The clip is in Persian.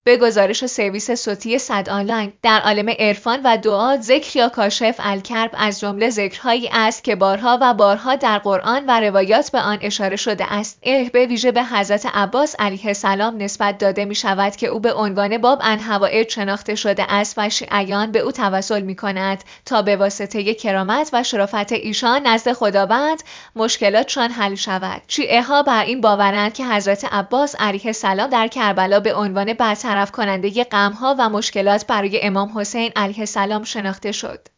به گزارش سرویس صوتی صد آنلاین، در عالم عرفان و دعا ذکر یا کاشف الکرب از جمله ذکرهایی است که بارها و بارها در قرآن و روایات به آن اشاره شده است. به ویژه به حضرت عباس علیه السلام نسبت داده می شود که او به عنوان باب الحوائج شناخته شده است و شیعیان به او توسل می کند تا به واسطه کرامت و شرافت ایشان نزد خداوند مشکلاتشان حل شود. شیعه ها بر این باورند که حضرت عباس علیه السلام در کربلا به عنوان برطرف کننده غم‌ها و مشکلات برای امام حسین علیه السلام شناخته شد.